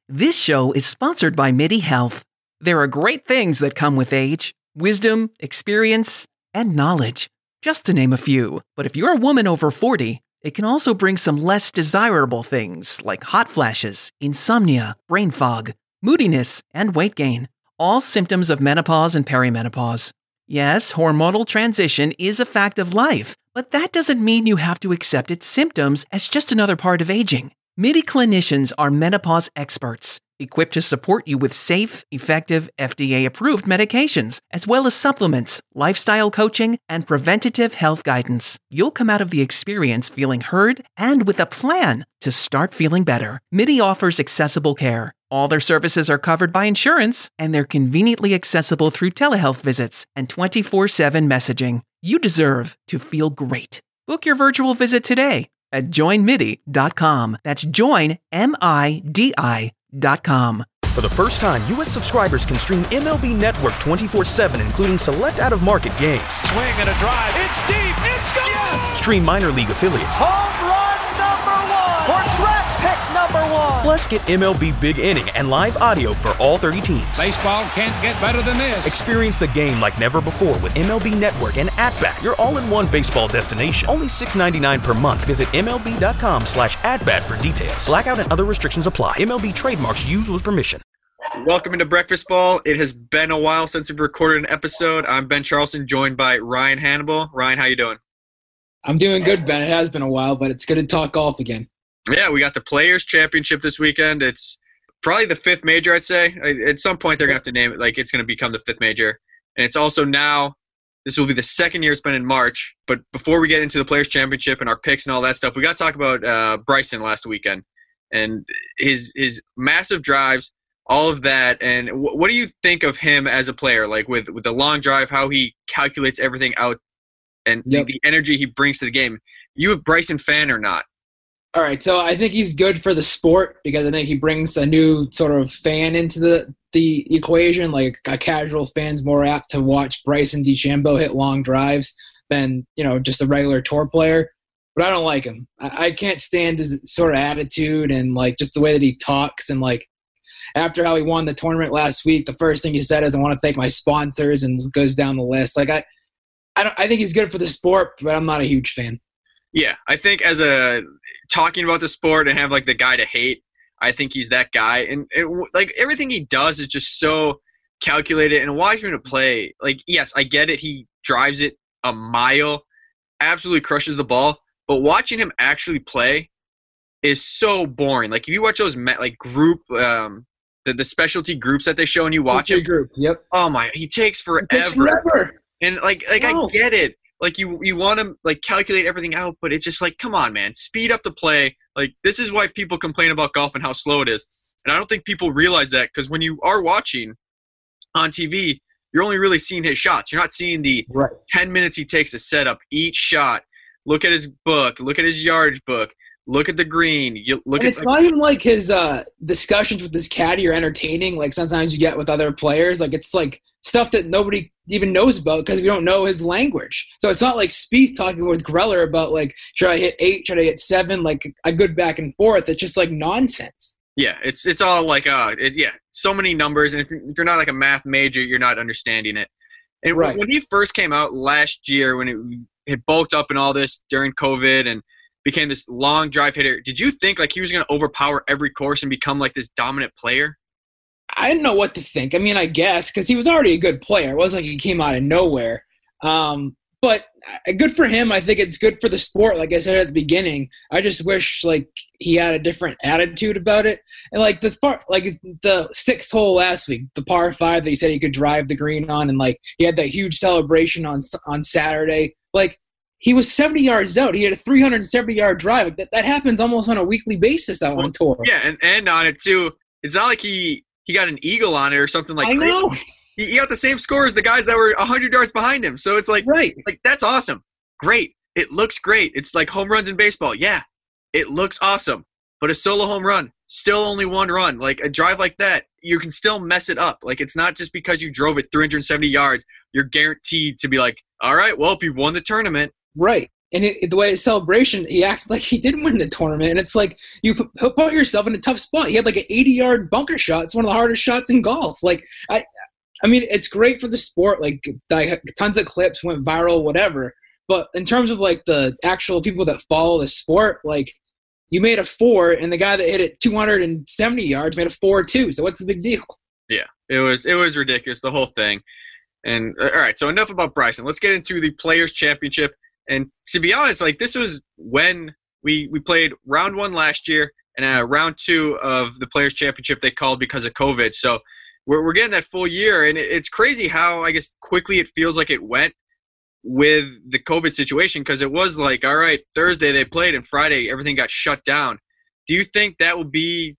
This show is sponsored by MIDI Health. There are great things that come with age: wisdom, experience, and knowledge, just to name a few. But if you're a woman over 40, it can also bring some less desirable things like hot flashes, insomnia, brain fog, moodiness, and weight gain. All symptoms of menopause and perimenopause. Yes, hormonal transition is a fact of life, but that doesn't mean you have to accept its symptoms as just another part of aging. MIDI clinicians are menopause experts, equipped to support you with safe, effective, FDA-approved medications, as well as supplements, lifestyle coaching, and preventative health guidance. You'll come out of the experience feeling heard and with a plan to start feeling better. MIDI offers accessible care. All their services are covered by insurance, and they're conveniently accessible through telehealth visits and 24/7 messaging. You deserve to feel great. Book your virtual visit today at joinmidi.com. That's joinmidi.com. For the first time, U.S. subscribers can stream MLB Network 24/7, including select out-of-market games. Swing and a drive. It's deep. It's gone. Yes! Stream minor league affiliates. Home run number one. Or track pick number one. Plus, get MLB Big Inning and live audio for all 30 teams. Baseball can't get better than this. Experience the game like never before with MLB Network and At-Bat, your all-in-one baseball destination. Only $6.99 per month. Visit MLB.com/atbat for details. Blackout and other restrictions apply. MLB trademarks used with permission. Welcome into Breakfast Ball. It has been a while since we've recorded an episode. I'm Ben Charleston, joined by Ryan Hannibal. Ryan, how you doing? I'm doing good, Ben. It has been a while, but it's good to talk golf again. Yeah, we got the Players' Championship this weekend. It's probably the fifth major, I'd say. At some point, they're going to have to name it. Like, it's going to become the fifth major. And it's also now, this will be the second year it's been in March. But before we get into the Players' Championship and our picks and all that stuff, we got to talk about Bryson last weekend and his massive drives, all of that. And what do you think of him as a player? Like, with the long drive, how he calculates everything out and the energy he brings to the game. You a Bryson fan or not? All right, so I think he's good for the sport because I think he brings a new sort of fan into the equation. Like, a casual fan's more apt to watch Bryson DeChambeau hit long drives than, just a regular tour player. But I don't like him. I can't stand his sort of attitude and, like, just the way that he talks. And, like, after how he won the tournament last week, the first thing he said is, "I want to thank my sponsors," and goes down the list. Like, I think he's good for the sport, but I'm not a huge fan. Yeah, I think talking about the sport and have like the guy to hate, I think he's that guy. And like everything he does is just so calculated. And watching him play, like, yes, I get it. He drives it a mile, absolutely crushes the ball. But watching him actually play is so boring. Like, if you watch those group, the specialty groups that they show and you watch him. Group, yep. Oh my, he takes forever. And like no. I get it. Like, you want to, like, calculate everything out, but it's just like, come on, man. Speed up the play. Like, this is why people complain about golf and how slow it is. And I don't think people realize that, because when you are watching on TV, you're only really seeing his shots. You're not seeing the 10 minutes he takes to set up each shot. Look at his book. Look at his yardage book. Look at the green. It's not even like his discussions with his caddy are entertaining, like sometimes you get with other players. Like, it's like stuff that nobody even knows about because we don't know his language. So it's not like Spieth talking with Greller about, like, should I hit 8? Should I hit 7? Like, a good back and forth. It's just like nonsense. Yeah, it's all like so many numbers, and if you're not like a math major, you're not understanding it. And when he first came out last year, when it had bulked up and all this during COVID and became this long drive hitter, did you think like he was going to overpower every course and become like this dominant player? I didn't know what to think. I mean, I guess because he was already a good player. It wasn't like he came out of nowhere. But good for him. I think it's good for the sport. Like I said at the beginning, I just wish like he had a different attitude about it. And like the sixth hole last week, the par 5 that he said he could drive the green on, and like he had that huge celebration on Saturday. Like, he was 70 yards out. He had a 370-yard drive. That happens almost on a weekly basis out on tour. Yeah, and on it too. It's not like he got an eagle on it or something like that. I know. He got the same score as the guys that were 100 yards behind him. So it's like, like, that's awesome. Great. It looks great. It's like home runs in baseball. Yeah, it looks awesome. But a solo home run, still only one run. Like, a drive like that, you can still mess it up. Like, it's not just because you drove it 370 yards, you're guaranteed to be like, all right, well, if you've won the tournament. Right. And the way his celebration, he acted like he did win the tournament. And it's like you put yourself in a tough spot. He had like an 80-yard bunker shot. It's one of the hardest shots in golf. Like, I mean, it's great for the sport. Like, tons of clips went viral, whatever. But in terms of like the actual people that follow the sport, like, you made a 4, and the guy that hit it 270 yards made a 4 too. So what's the big deal? Yeah, it was ridiculous, the whole thing. And all right, so enough about Bryson. Let's get into the Players Championship. And to be honest, like, this was when we played round 1 last year, and round 2 of the Players Championship they called because of COVID. So we're getting that full year, and it's crazy how, I guess, quickly it feels like it went with the COVID situation, because it was like, all right, Thursday they played, and Friday everything got shut down. Do you think that will be,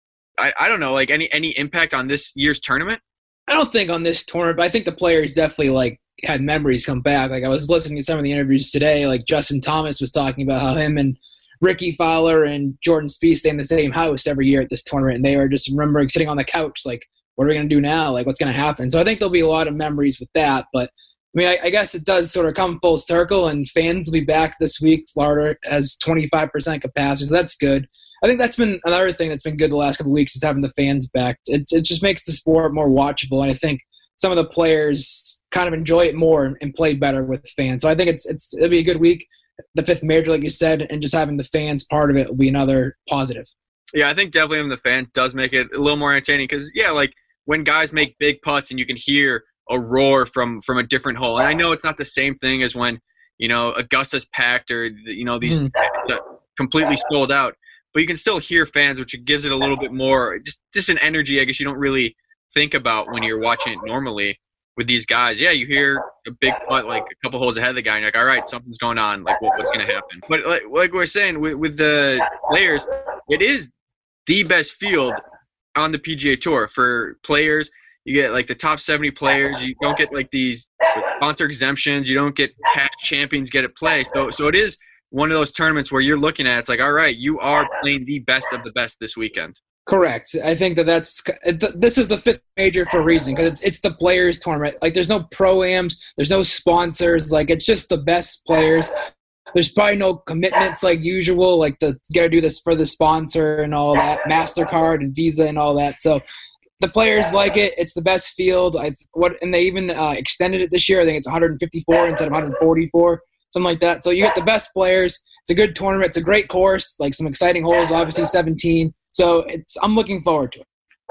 I don't know, like any impact on this year's tournament? I don't think on this tournament, but I think the players definitely like had memories come back. Like, I was listening to some of the interviews today, like Justin Thomas was talking about how him and Ricky Fowler and Jordan Spieth stay in the same house every year at this tournament, and they were just remembering sitting on the couch like, what are we going to do now? Like, what's going to happen? So I think there'll be a lot of memories with that, but I mean, I guess it does sort of come full circle, and fans will be back this week. Florida has 25% capacity, so that's good. I think that's been another thing that's been good the last couple of weeks is having the fans back. It just makes the sport more watchable, and I think some of the players kind of enjoy it more and play better with fans. So I think it'll be a good week. The 5th major, like you said, and just having the fans part of it will be another positive. Yeah, I think definitely having the fans does make it a little more entertaining because, yeah, like when guys make big putts and you can hear a roar from a different hole. And I know it's not the same thing as when, Augusta's packed or, these completely sold out. But you can still hear fans, which gives it a little bit more, just an energy, I guess, you don't really think about when you're watching it normally with these guys. Yeah, you hear a big putt like a couple holes ahead of the guy, and you're like, all right, something's going on. Like, what's going to happen? But like we're saying, with the players, it is the best field on the PGA Tour for players. You get like the top 70 players. You don't get like these sponsor exemptions. You don't get past champions get to play. So it is one of those tournaments where you're looking at, it's like, all right, you are playing the best of the best this weekend. Correct. I think this is the 5th major for a reason, because it's the players tournament. Like, there's no pro-ams, there's no sponsors. Like, it's just the best players. There's probably no commitments like usual, like you got to do this for the sponsor and all that, MasterCard and Visa and all that. So the players like it. It's the best field. And they even extended it this year. I think it's 154 instead of 144, something like that. So you get the best players. It's a good tournament. It's a great course, like some exciting holes, obviously 17. So I'm looking forward to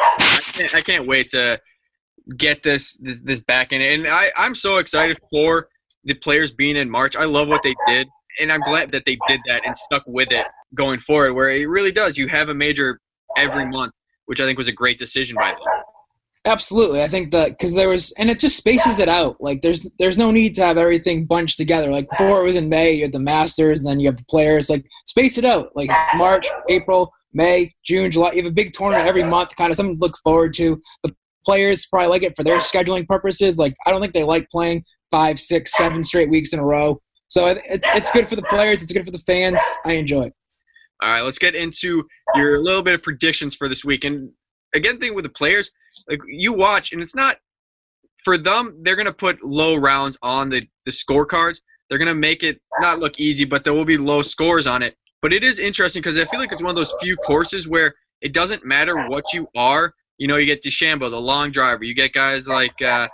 it. I can't wait to get this back in. And I'm so excited for the players being in March. I love what they did, and I'm glad that they did that and stuck with it going forward, where it really does. You have a major every month, which I think was a great decision by them. Absolutely. I think that because and it just spaces it out. Like, there's no need to have everything bunched together. Like, before it was in May, you had the Masters, and then you have the players. Like, space it out. Like, March, April, May, June, July. You have a big tournament every month, kind of something to look forward to. The players probably like it for their scheduling purposes. Like, I don't think they like playing 5, 6, 7 straight weeks in a row. So it's good for the players. It's good for the fans. I enjoy it. All right, let's get into your little bit of predictions for this week. And again, thing with the players, like, you watch, and it's not for them. They're going to put low rounds on the scorecards. They're going to make it not look easy, but there will be low scores on it. But it is interesting because I feel like it's one of those few courses where it doesn't matter what you are. You get DeChambeau, the long driver. You get guys like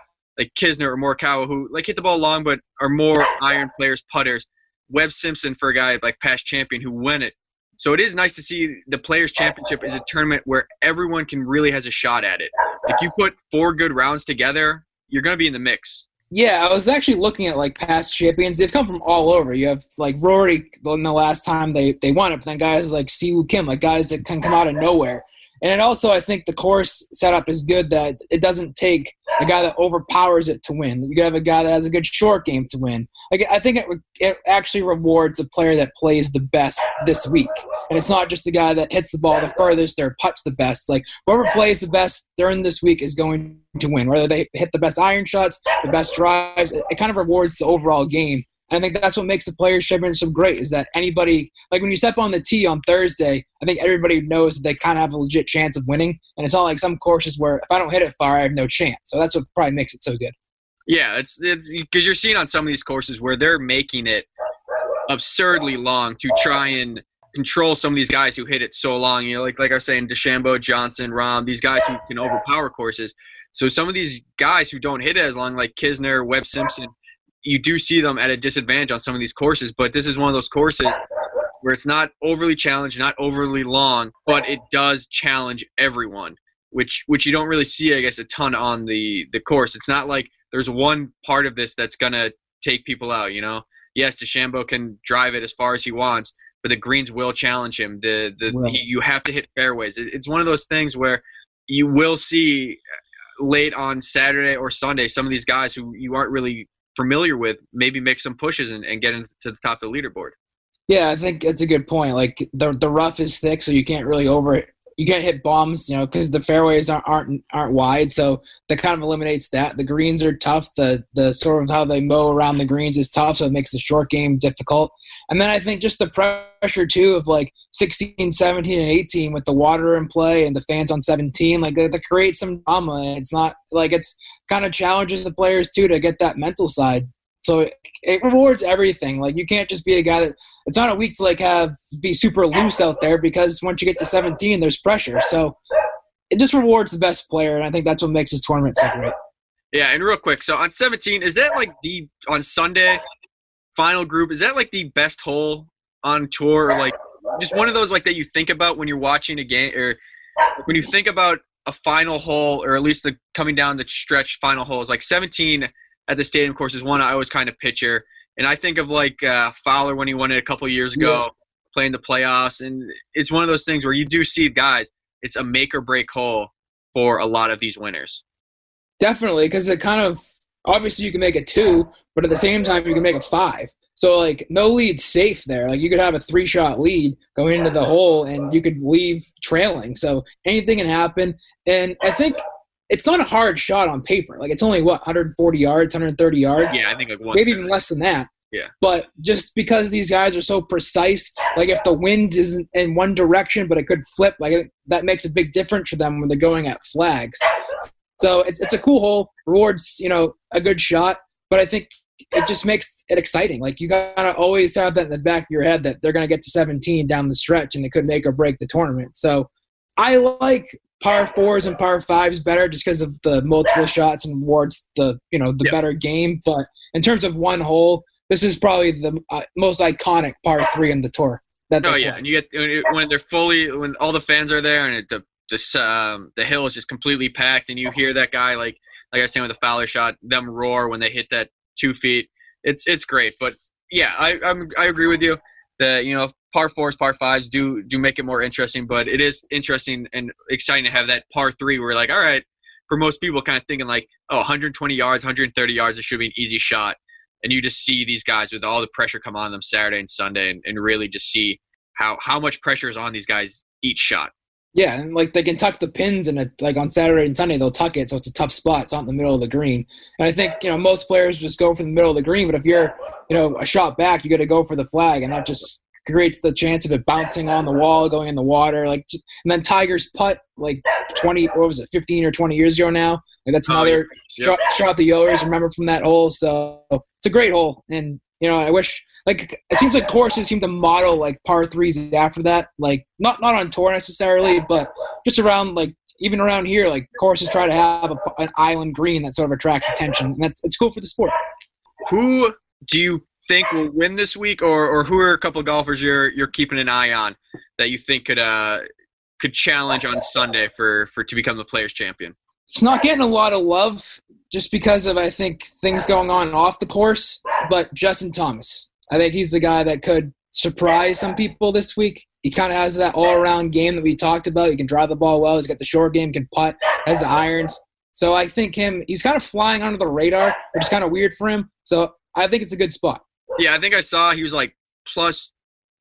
Kisner or Morikawa who like hit the ball long but are more iron players, putters. Webb Simpson for a guy like past champion who win it. So it is nice to see the Players' Championship is a tournament where everyone can really has a shot at it. If you put 4 good rounds together, you're going to be in the mix. Yeah, I was actually looking at, like, past champions. They've come from all over. You have, like, Rory in the last time they won it, but then guys like Siwoo Kim, like guys that can come out of nowhere. And also, I think the course setup is good that it doesn't take a guy that overpowers it to win. You got to have a guy that has a good short game to win. Like, I think it actually rewards a player that plays the best this week. And it's not just the guy that hits the ball the furthest or puts the best. Like, whoever plays the best during this week is going to win. Whether they hit the best iron shots, the best drives, it kind of rewards the overall game. And I think that's what makes the Players' Championship so great is that anybody – like when you step on the tee on Thursday, I think everybody knows that they kind of have a legit chance of winning. And it's not like some courses where if I don't hit it far, I have no chance. So that's what probably makes it so good. Yeah, it's because you're seeing on some of these courses where they're making it absurdly long to try and control some of these guys who hit it so long. Like I was saying, DeChambeau, Johnson, Rahm, these guys who can overpower courses. So some of these guys who don't hit it as long, like Kisner, Webb Simpson, you do see them at a disadvantage on some of these courses. But this is one of those courses where it's not overly challenged, not overly long, but it does challenge everyone, which you don't really see, I guess, a ton on the course. It's not like there's one part of this that's going to take people out, Yes, DeChambeau can drive it as far as he wants, but the greens will challenge him. You have to hit fairways. It's one of those things where you will see late on Saturday or Sunday some of these guys who you aren't really familiar with maybe make some pushes and get into the top of the leaderboard. Yeah, I think it's a good point. Like the rough is thick, so you can't really you can't hit bombs, because the fairways aren't wide, so that kind of eliminates that. The greens are tough. The sort of how they mow around the greens is tough, so it makes the short game difficult. And then I think just the pressure too of like 16, 17, and 18 with the water in play and the fans on 17, like that creates some drama. And it's not like it's kind of challenges the players too to get that mental side. So it rewards everything. Like you can't just be a guy that it's not a week to like be super loose out there, because once you get to 17, there's pressure. So it just rewards the best player, and I think that's what makes this tournament so great. Yeah, and real quick, so on 17, is that like on Sunday final group? Is that like the best hole on tour, or like just one of those like that you think about when you're watching a game, or when you think about a final hole, or at least the coming down the stretch final holes? Like 17 at the Stadium course is one I always kind of picture. And I think of like Fowler when he won it a couple years ago, playing the playoffs. And it's one of those things where you do see guys, it's a make or break hole for a lot of these winners. Definitely, because it kind of, obviously you can make it 2, but at the same time you can make it 5. So like no lead's safe there. Like you could have a 3-shot lead going into the hole and you could leave trailing. So anything can happen. And I think it's not a hard shot on paper. Like it's only 140 yards, 130 yards. Yeah, I think like maybe even less than that. Yeah. But just because these guys are so precise, like if the wind isn't in one direction, but it could flip, like that makes a big difference for them when they're going at flags. So it's a cool hole, rewards, a good shot, but I think it just makes it exciting. Like you gotta always have that in the back of your head that they're gonna get to 17 down the stretch and it could make or break the tournament. So I like par 4s and par 5s better just because of the multiple shots and rewards the better game. But in terms of one hole, this is probably the most iconic par 3 in the tour. And you get when all the fans are there and the hill is just completely packed, and you hear that guy like I was saying with the Fowler shot, them roar when they hit that 2 feet. It's great. But yeah, I agree with you that par 4s, par 5s do make it more interesting, but it is interesting and exciting to have that par 3 where like, all right, for most people kind of thinking like, 120 yards, 130 yards, it should be an easy shot. And you just see these guys with all the pressure come on them Saturday and Sunday and really just see how much pressure is on these guys each shot. Yeah, and like they can tuck the pins and like on Saturday and Sunday they'll tuck it, so it's a tough spot. It's not in the middle of the green. And I think most players just go for the middle of the green, but if you're a shot back, you got to go for the flag, and that just creates the chance of it bouncing on the wall, going in the water. Like, and then Tiger's putt like 15 or 20 years ago now. Like that's another shot the Oilers remember from that hole. So it's a great hole, and I wish it seems like courses seem to model like par 3s after that. Like not on tour necessarily, but just around even around here, like courses try to have an island green that sort of attracts attention, and it's cool for the sport. Who do you think will win this week, or who are a couple of golfers you're keeping an eye on that you think could challenge on Sunday for to become the Players Champion? It's not getting a lot of love just because of, I think, things going on off the course, but Justin Thomas. I think he's the guy that could surprise some people this week. He kind of has that all-around game that we talked about. He can drive the ball well. He's got the short game, can putt, has the irons. So I think he's kind of flying under the radar, which is kind of weird for him. So I think it's a good spot. Yeah, I think I saw he was like plus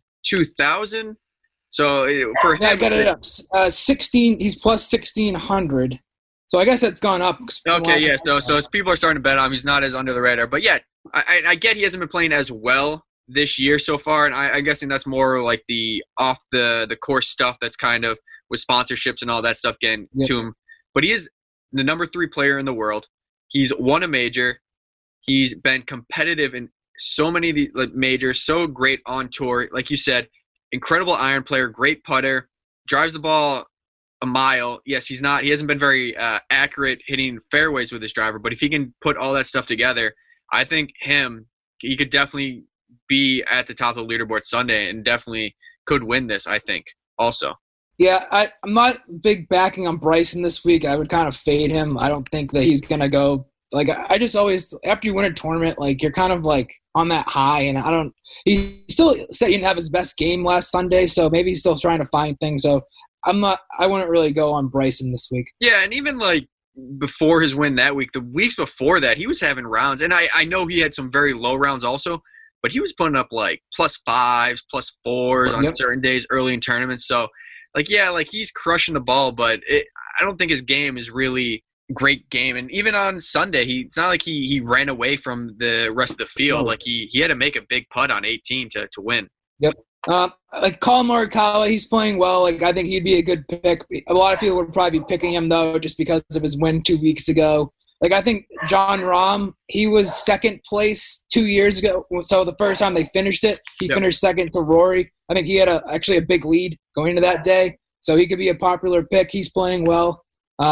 2,000. So for him, yeah, I got it up. 16. He's plus 1,600. So I guess it's gone up. Okay, yeah. So as people are starting to bet on him, he's not as under the radar. But yeah, I get he hasn't been playing as well this year so far, and I'm guessing that's more like the off the course stuff that's kind of with sponsorships and all that stuff getting to him. But he is the number 3 player in the world. He's won a major. He's been competitive in so many of the majors, so great on tour. Like you said, incredible iron player, great putter, drives the ball a mile. Yes, he hasn't been very accurate hitting fairways with his driver, but if he can put all that stuff together, I think he could definitely be at the top of the leaderboard Sunday and definitely could win this, I think, also. Yeah, I'm not big backing on Bryson this week. I would kind of fade him. I don't think that he's going to go. Like, I just always, after you win a tournament, like, you're kind of, like, on that high. And he still said he didn't have his best game last Sunday, so maybe he's still trying to find things. So I wouldn't really go on Bryson this week. Yeah, and even, like, before his win that week, the weeks before that, he was having rounds. And I know he had some very low rounds also, but he was putting up, like, +5s, +4s on certain days early in tournaments. So, like, yeah, like, he's crushing the ball, but I don't think his game is really great game. And even on Sunday, it's not like he ran away from the rest of the field. Like, he had to make a big putt on 18 to win. Yep. Like, Colin Morikawa, he's playing well. Like, I think he'd be a good pick. A lot of people would probably be picking him, though, just because of his win 2 weeks ago. Like, I think Jon Rahm, he was second place 2 years ago. So the first time they finished it, he finished second to Rory. I think he had actually a big lead going into that day. So he could be a popular pick. He's playing well.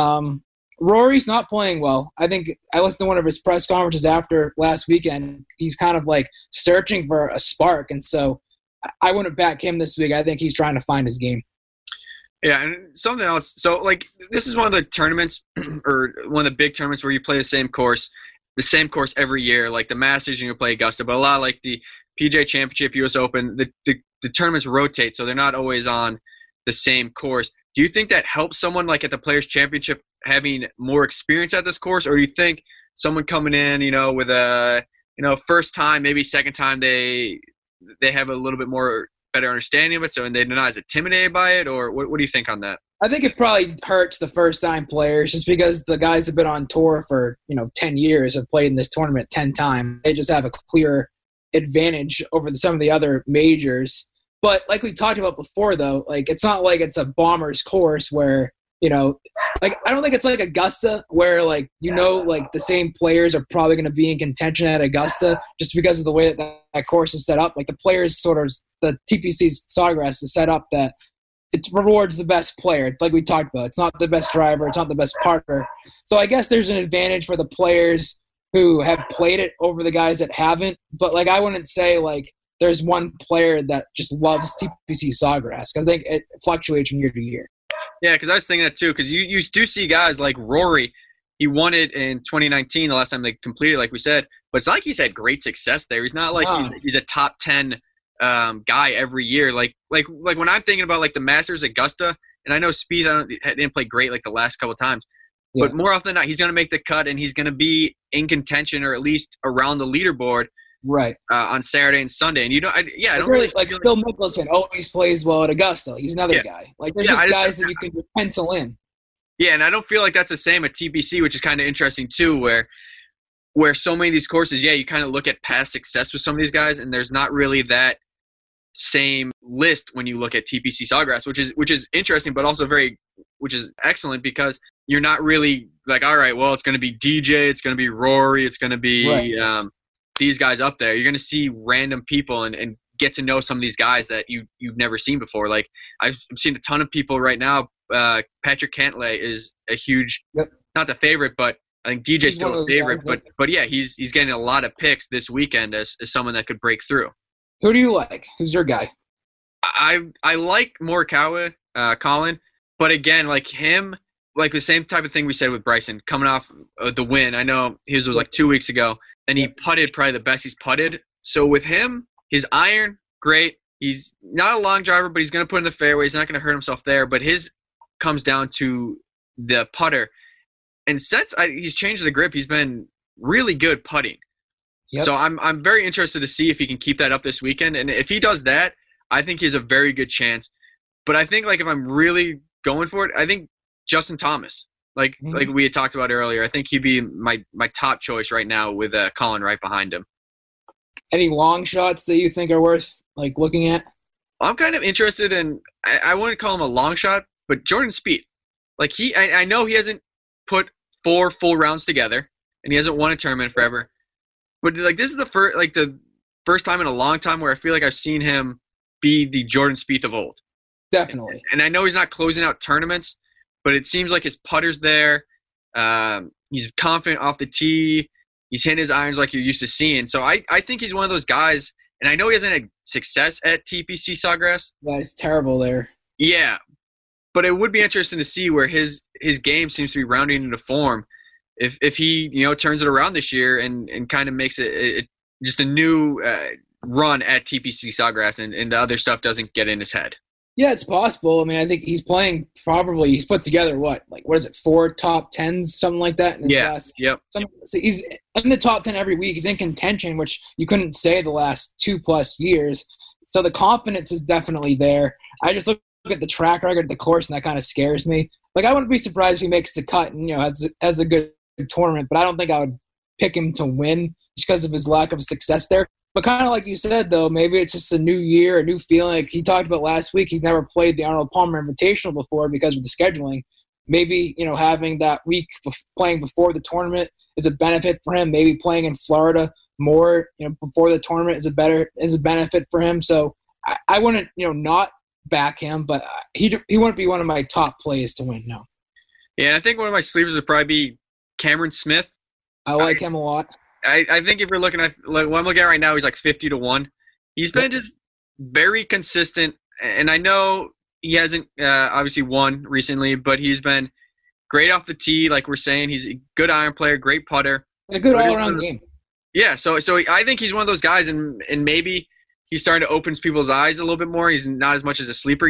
Rory's not playing well. I think I listened to one of his press conferences after last weekend. He's kind of like searching for a spark. And so I wouldn't back him this week. I think he's trying to find his game. Yeah, and something else. So, like, this is one of the tournaments or one of the big tournaments where you play the same course every year. Like the Masters, you can play Augusta, but a lot like the PGA Championship, US Open, the tournaments rotate, so they're not always on the same course. Do you think that helps someone like at the Players Championship having more experience at this course, or do you think someone coming in, with a first time, maybe second time, they have a little bit more better understanding of it, so and they're not as intimidated by it, or what do you think on that? I think it probably hurts the first-time players just because the guys have been on tour for 10 years, have played in this tournament 10 times. They just have a clear advantage over some of the other majors. But like we talked about before, though, like it's not like it's a bomber's course where like I don't think it's like Augusta where like the same players are probably going to be in contention at Augusta just because of the way that course is set up. Like the players the TPC's Sawgrass is set up that it rewards the best player. Like we talked about, it's not the best driver, it's not the best putter. So I guess there's an advantage for the players who have played it over the guys that haven't. But like I wouldn't say like there's one player that just loves TPC Sawgrass. I think it fluctuates from year to year. Yeah, because I was thinking that too. Because you do see guys like Rory. He won it in 2019, the last time they completed, like we said. But it's not like he's had great success there. He's not like he's a top 10 guy every year. Like when I'm thinking about like the Masters, Augusta, and I know Spieth didn't play great like the last couple of times. Yeah. But more often than not, he's going to make the cut and he's going to be in contention or at least around the leaderboard. Right. On Saturday and Sunday. And I don't really like Phil Mickelson always plays well at Augusta. He's another guy. Like there's just guys that you can just pencil in. Yeah, and I don't feel like that's the same at TPC, which is kind of interesting too, where so many of these courses, you kind of look at past success with some of these guys, and there's not really that same list when you look at TPC Sawgrass, which is interesting, but also which is excellent because you're not really like, all right, well, it's going to be DJ, it's going to be Rory, it's going to be these guys up there. You're going to see random people and get to know some of these guys that you've never seen before. Like I've seen a ton of people right now. Patrick Cantlay is a huge, not the favorite, but I think DJ's still a favorite. But yeah, he's getting a lot of picks this weekend as someone that could break through. Who do you like? Who's your guy? I like Morikawa, Colin, but again, like him, like the same type of thing we said with Bryson coming off the win. I know his was like 2 weeks ago. And he putted probably the best he's putted. So with him, his iron, great. He's not a long driver, but he's going to put in the fairway. He's not going to hurt himself there. But his comes down to the putter. And since he's changed the grip, he's been really good putting. Yep. So I'm very interested to see if he can keep that up this weekend. And if he does that, I think he has a very good chance. But I think like if I'm really going for it, I think Justin Thomas. Like we had talked about earlier, I think he'd be my top choice right now with Colin right behind him. Any long shots that you think are worth like looking at? I'm kind of interested in. I wouldn't call him a long shot, but Jordan Spieth. Like I know he hasn't put 4 full rounds together, and he hasn't won a tournament forever. But like this is the first, like the first time in a long time where I feel like I've seen him be the Jordan Spieth of old. Definitely. And I know he's not closing out tournaments, but it seems like his putter's there. He's confident off the tee. He's hitting his irons like you're used to seeing. So I think he's one of those guys, and I know he hasn't had success at TPC Sawgrass. Yeah, it's terrible there. Yeah, but it would be interesting to see where his game seems to be rounding into form. If he turns it around this year and kind of makes it just a new run at TPC Sawgrass and the other stuff doesn't get in his head. Yeah, it's possible. I mean, I think he's put together what is it, 4 top 10s, something like that? Yep. So he's in the top 10 every week. He's in contention, which you couldn't say the last 2+ years. So the confidence is definitely there. I just look at the track record of the course, and that kind of scares me. Like, I wouldn't be surprised if he makes the cut and, has a good tournament, but I don't think I would pick him to win just because of his lack of success there. But kind of like you said, though, maybe it's just a new year, a new feeling. Like he talked about last week, he's never played the Arnold Palmer Invitational before because of the scheduling. Maybe, having that week playing before the tournament is a benefit for him. Maybe playing in Florida more, before the tournament is a benefit for him. So I wouldn't, not back him, but he wouldn't be one of my top plays to win, no. Yeah, and I think one of my sleepers would probably be Cameron Smith. I like him a lot. I think if you're looking at what I'm looking at right now, he's like 50-1. He's been just very consistent, and I know he hasn't obviously won recently, but he's been great off the tee. Like we're saying, he's a good iron player, great putter, and a good all-around game. Yeah, so I think he's one of those guys, and maybe he's starting to open people's eyes a little bit more. He's not as much as a sleeper.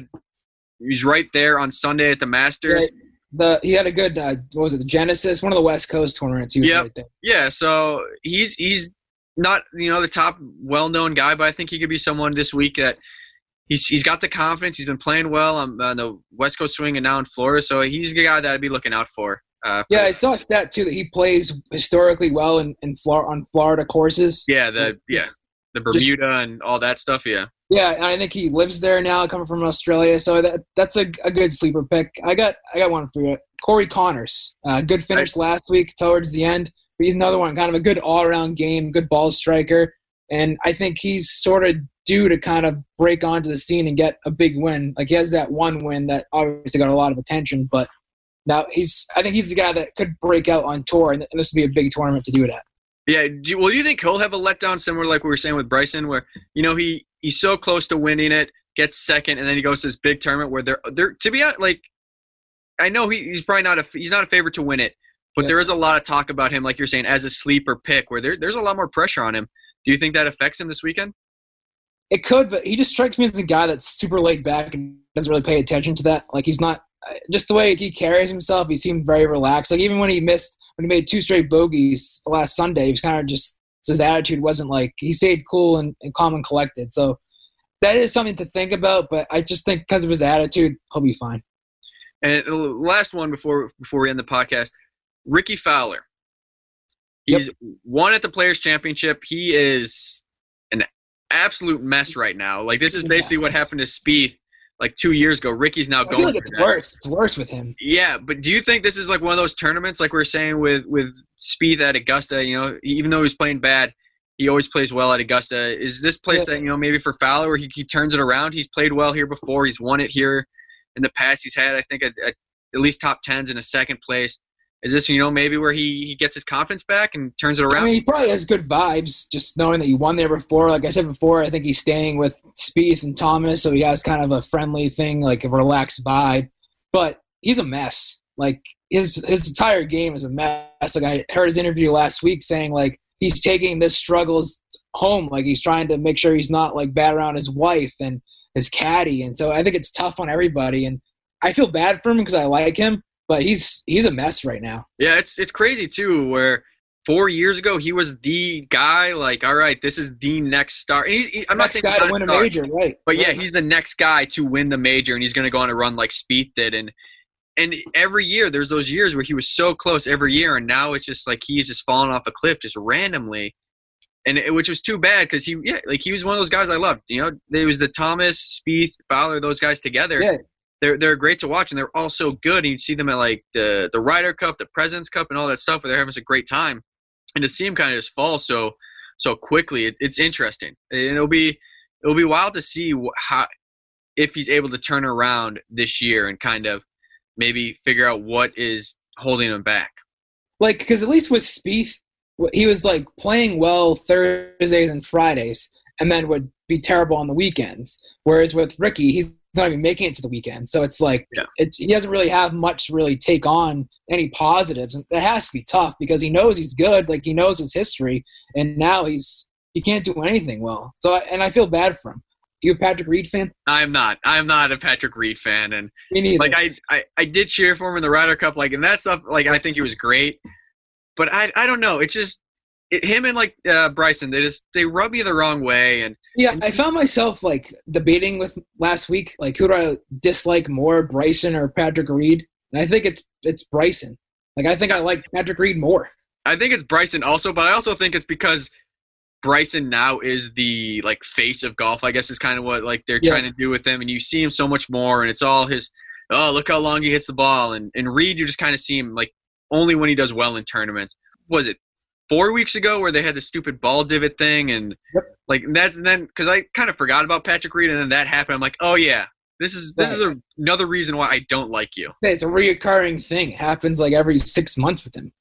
He's right there on Sunday at the Masters. Yeah. He had a good the Genesis, one of the West Coast tournaments. He was right there. Yeah, so he's not the top well-known guy, but I think he could be someone this week that he's got the confidence. He's been playing well on the West Coast swing and now in Florida, so he's a guy that I'd be looking out for. I saw a stat too that he plays historically well on Florida courses. Yeah, the Bermuda and all that stuff. Yeah. Yeah, and I think he lives there now, coming from Australia. So that's a good sleeper pick. I got one for you. Corey Connors. Good finish last week towards the end. But he's another one, kind of a good all-around game, good ball striker. And I think he's sort of due to kind of break onto the scene and get a big win. Like he has that one win that obviously got a lot of attention. But now I think he's the guy that could break out on tour, and this would be a big tournament to do it at. Yeah. Do you think he'll have a letdown similar like we were saying with Bryson, where he's so close to winning it, gets second, and then he goes to this big tournament where they're to be honest, like I know he's probably he's not a favorite to win it, but there is a lot of talk about him, like you're saying, as a sleeper pick, where there's a lot more pressure on him. Do you think that affects him this weekend? It could, but he just strikes me as a guy that's super laid back and doesn't really pay attention to that. Like he's not just the way he carries himself. He seems very relaxed. Like even when he made 2 straight bogeys last Sunday, he was kind of just his attitude wasn't like he stayed cool and calm and collected. So that is something to think about. But I just think because of his attitude, he'll be fine. And the last one before we end the podcast, Ricky Fowler. He's won at the Players Championship. He is an absolute mess right now. Like this is basically what happened to Spieth like 2 years ago. Ricky's now going. I feel like it's worse. It's worse with him. Yeah, but do you think this is like one of those tournaments, like we were saying with Spieth at Augusta? Even though he's playing bad, he always plays well at Augusta. Is this place that maybe for Fowler where he turns it around? He's played well here before. He's won it here in the past. He's had I think at least top 10s in a second place. Is this maybe where he gets his confidence back and turns it around? I mean, he probably has good vibes, just knowing that he won there before. Like I said before, I think he's staying with Spieth and Thomas, so he has kind of a friendly thing, like a relaxed vibe. But he's a mess. Like his entire game is a mess. Like I heard his interview last week saying like he's taking this struggles home. Like he's trying to make sure he's not like bad around his wife and his caddy. And so I think it's tough on everybody. And I feel bad for him because I like him. But he's a mess right now. Yeah, it's crazy too. Where 4 years ago he was the guy. Like, all right, this is the next star. And I'm not saying guy to win a major, right? But yeah, he's the next guy to win the major, and he's going to go on a run like Spieth did. And every year there's those years where he was so close every year, and now it's just like he's just falling off a cliff just randomly. And which was too bad because he was one of those guys I loved. There was the Thomas, Spieth, Fowler, those guys together. Yeah. They're great to watch, and they're all so good. And you see them at like the Ryder Cup, the President's Cup, and all that stuff where they're having a great time. And to see him kind of just fall so so quickly. It's interesting. And it'll be wild to see if he's able to turn around this year and kind of maybe figure out what is holding him back. Like, because at least with Spieth, he was like playing well Thursdays and Fridays, and then would be terrible on the weekends. Whereas with Ricky, he's not even making it to the weekend. So it's like he doesn't really have much to really take on any positives. And that has to be tough because he knows he's good. Like, he knows his history, and now he can't do anything well. So I feel bad for him. You a Patrick Reed fan? I'm not a Patrick Reed fan, and me neither. Like I did cheer for him in the Ryder Cup, like, and that stuff. Like, I think he was great, but I don't know. It's just him and like Bryson. They rub you the wrong way, and I found myself like debating with last week, like, who do I dislike more, Bryson or Patrick Reed? And I think it's Bryson. Like, I think I like Patrick Reed more. I think it's Bryson also, but I also think it's because Bryson now is the like face of golf, I guess, is kind of what like they're trying to do with him, and you see him so much more, and it's all his look how long he hits the ball, and Reed, you just kind of see him like only when he does well in tournaments. Was it 4 weeks ago where they had the stupid ball divot thing, and like that's, and then because I kind of forgot about Patrick Reed, and then that happened, I'm like, oh yeah, this is another reason why I don't like you. It's a reoccurring thing. It happens like every 6 months with him.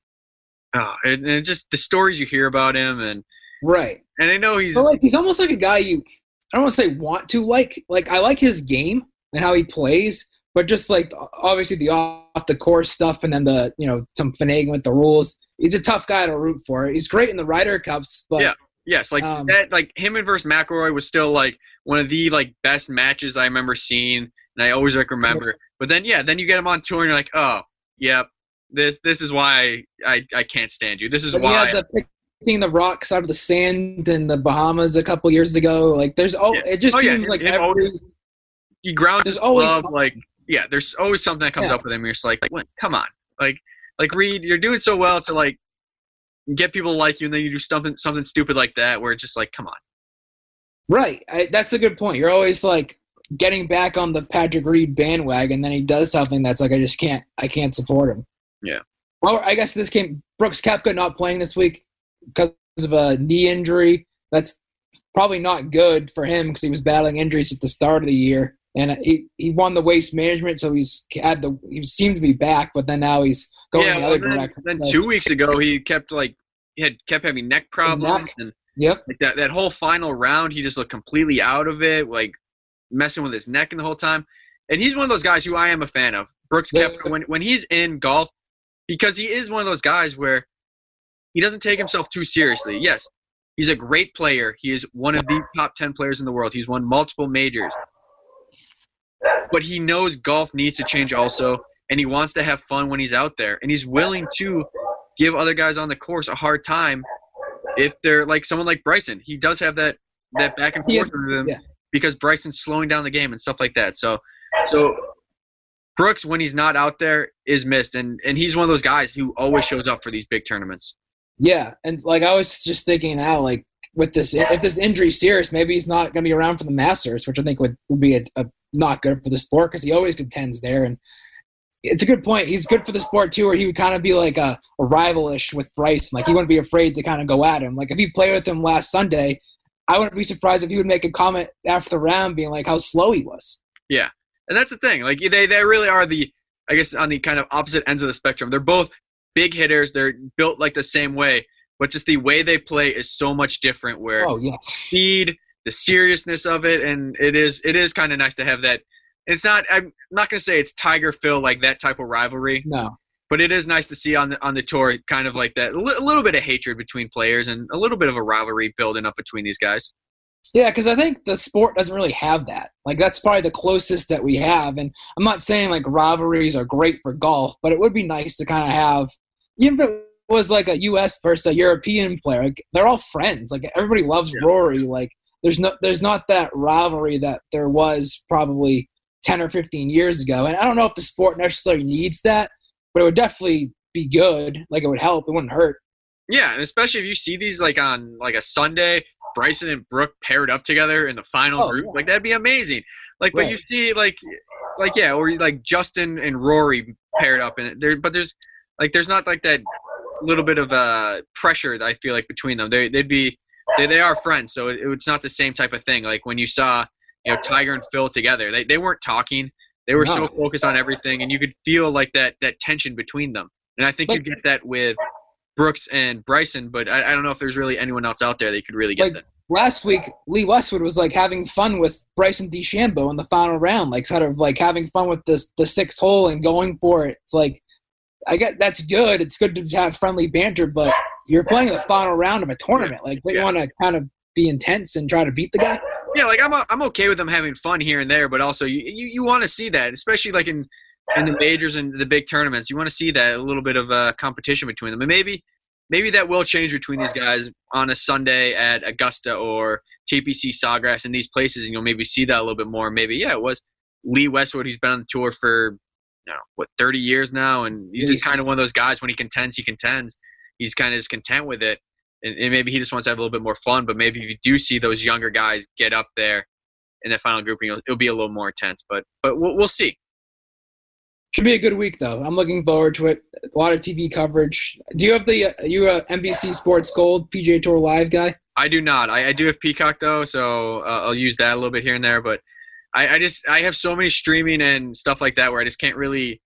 And it just the stories you hear about him, and right. And I know he's almost like a guy I don't want to say want to like. Like, I like his game and how he plays, but just like obviously the off the course stuff, and then the some finagling with the rules. He's a tough guy to root for. He's great in the Ryder Cups, but that like him and versus McIlroy was still like one of the like best matches I remember seeing, and I always remember. Yeah. But then then you get him on tour, and you're like, oh yeah, this is why I can't stand you. This is why. Picking the rocks out of the sand in the Bahamas a couple years ago. Like, there's it just seems like he grounds his glove. Like, there's always something that comes up with him. You're just like, what? Come on, like Reed, you're doing so well to like get people to like you, and then you do something stupid like that, where it's just like, come on. Right, that's a good point. You're always like getting back on the Patrick Reed bandwagon, then he does something that's like, I can't support him. Yeah. Well, I guess Brooks Koepka not playing this week because of a knee injury. That's probably not good for him because he was battling injuries at the start of the year, and he won the Waste Management, so he seemed to be back, but then now he's going the other direction. Then 2 weeks ago he kept having neck problems, and like that whole final round he just looked completely out of it, like messing with his neck in the whole time. And he's one of those guys who I am a fan of, Brooks Koepka, when he's in golf, because he is one of those guys where he doesn't take himself too seriously. Yes, he's a great player. He is one of the top 10 players in the world. He's won multiple majors. But he knows golf needs to change also, and he wants to have fun when he's out there. And he's willing to give other guys on the course a hard time if they're like someone like Bryson. He does have that back and forth with him because Bryson's slowing down the game and stuff like that. So Brooks, when he's not out there, is missed. And he's one of those guys who always shows up for these big tournaments. Yeah, and like I was just thinking now, like with this, if this injury's serious, maybe he's not going to be around for the Masters, which I think would be a not good for the sport because he always contends there. And it's a good point. He's good for the sport too, where he would kind of be like a rival-ish with Bryson. Like, he wouldn't be afraid to kind of go at him. Like, if he played with him last Sunday, I wouldn't be surprised if he would make a comment after the round being like how slow he was. Yeah, and that's the thing. Like, they really are I guess, on the kind of opposite ends of the spectrum. They're both big hitters. They're built like the same way, but just the way they play is so much different, where speed, the seriousness of it, and it is kind of nice to have that. It's not, I'm not going to say it's Tiger Phil, like that type of rivalry. No. But it is nice to see on the tour kind of like that, a little bit of hatred between players and a little bit of a rivalry building up between these guys. Yeah, because I think the sport doesn't really have that. Like, that's probably the closest that we have. And I'm not saying, like, rivalries are great for golf, but it would be nice to kind of have, even if it was like a U.S. versus a European player, like, they're all friends. Like, everybody loves Rory. Like, there's not that rivalry that there was probably 10 or 15 years ago. And I don't know if the sport necessarily needs that, but it would definitely be good. Like, it would help. It wouldn't hurt. Yeah, and especially if you see these, like, on, like, a Sunday, Bryson and Brooke paired up together in the final group. Yeah. Like, that'd be amazing. Like, but you see, like, or like Justin and Rory paired up in it. But there's not like that little bit of pressure that I feel like between them. They'd be they are friends, so it's not the same type of thing. Like when you saw, Tiger and Phil together, they weren't talking. They were so focused on everything, and you could feel like that tension between them. And I think you get that with Brooks and Bryson, but I don't know if there's really anyone else out there that you could really get that. Last week, Lee Westwood was like having fun with Bryson DeChambeau in the final round, like sort of like having fun with the sixth hole and going for it. It's like, I guess that's good. It's good to have friendly banter, but you're playing the final round of a tournament. Like, they want to kind of be intense and try to beat the guy. Yeah, like I'm okay with them having fun here and there, but also you want to see that, especially like in the majors and the big tournaments. You want to see that, a little bit of competition between them, and maybe that will change between these guys on a Sunday at Augusta or TPC Sawgrass and these places, and you'll maybe see that a little bit more. Maybe it was Lee Westwood, who's been on the tour for 30 years now, and he's just kind of one of those guys. When he contends, he's kind of just content with it. And maybe he just wants to have a little bit more fun, but maybe if you do see those younger guys get up there in the final grouping, it'll be a little more intense. But we'll see. Should be a good week, though. I'm looking forward to it. A lot of TV coverage. Do you have you a NBC Sports Gold PGA Tour Live guy? I do not. I do have Peacock, though, so I'll use that a little bit here and there. But I have so many streaming and stuff like that where I just can't really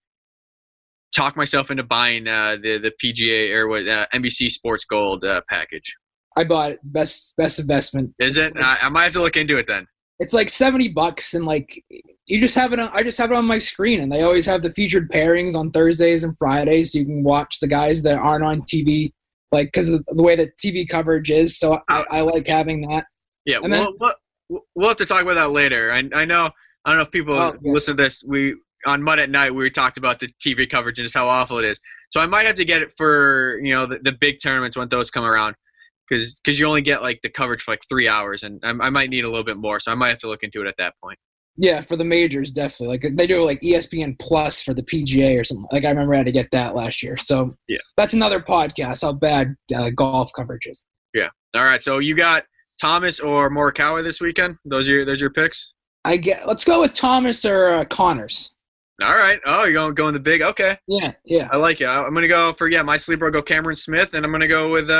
talk myself into buying the PGA or NBC Sports Gold package. I bought it. Best investment. Is it? I might have to look into it then. It's like $70, and like you just have it. I just have it on my screen, and they always have the featured pairings on Thursdays and Fridays, so you can watch the guys that aren't on TV, like because of the way that TV coverage is. So I like having that. Yeah, we'll have to talk about that later. I don't know if people listen to this. On Mud at Night, we talked about the TV coverage and just how awful it is. So I might have to get it for the big tournaments when those come around, because you only get like the coverage for like 3 hours, and I might need a little bit more. So I might have to look into it at that point. Yeah, for the majors, definitely. Like they do like ESPN Plus for the PGA or something. Like I remember I had to get that last year. So yeah, that's another podcast. How bad golf coverage is. Yeah. All right. So you got Thomas or Morikawa this weekend? Those are your picks. Let's go with Thomas or Connors. All right. Oh, you're going the big. Okay. Yeah. I like it. I'm gonna go for my sleeper. I'll go Cameron Smith, and I'm gonna go with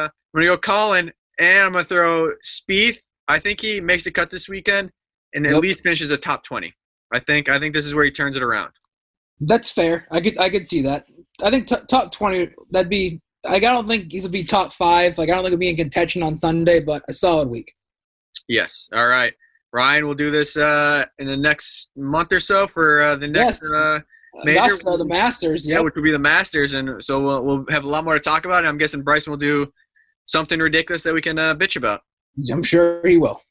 Colin, and I'm gonna throw Spieth. I think he makes the cut this weekend, and at least finishes a top 20. I think this is where he turns it around. That's fair. I could see that. I think top 20. That'd be. I don't think he's gonna be top 5. Like I don't think he'll be in contention on Sunday, but a solid week. Yes. All right. Ryan, we'll do this in the next month or so for the next major. The Masters. Yeah, which will be the Masters, and so we'll have a lot more to talk about. And I'm guessing Bryson will do something ridiculous that we can bitch about. I'm sure he will.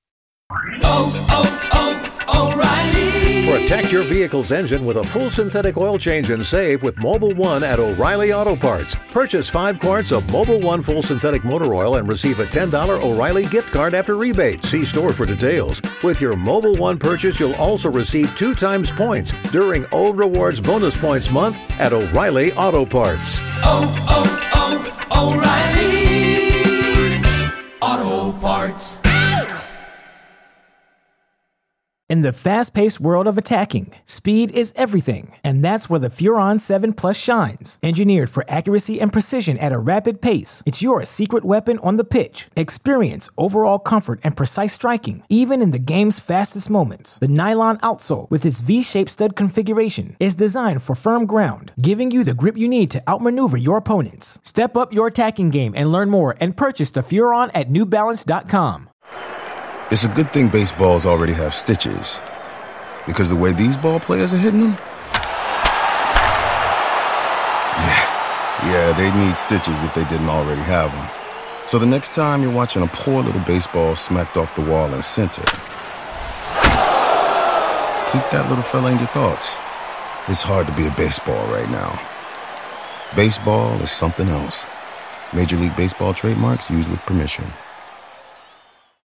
O'Reilly. Protect your vehicle's engine with a full synthetic oil change and save with Mobil 1 at O'Reilly Auto Parts. Purchase 5 quarts of Mobil 1 full synthetic motor oil and receive a $10 O'Reilly gift card after rebate. See store for details. With your Mobil 1 purchase, you'll also receive 2 times points during O Rewards Bonus Points Month at O'Reilly Auto Parts. O'Reilly Auto Parts. In the fast-paced world of attacking, speed is everything, and that's where the Furon 7 Plus shines. Engineered for accuracy and precision at a rapid pace, it's your secret weapon on the pitch. Experience overall comfort and precise striking, even in the game's fastest moments. The nylon outsole, with its V-shaped stud configuration, is designed for firm ground, giving you the grip you need to outmaneuver your opponents. Step up your attacking game and learn more and purchase the Furon at NewBalance.com. It's a good thing baseballs already have stitches, because the way these ball players are hitting them, yeah, they need stitches if they didn't already have them. So the next time you're watching a poor little baseball smacked off the wall in center, keep that little fella in your thoughts. It's hard to be a baseball right now. Baseball is something else. Major League Baseball trademarks used with permission.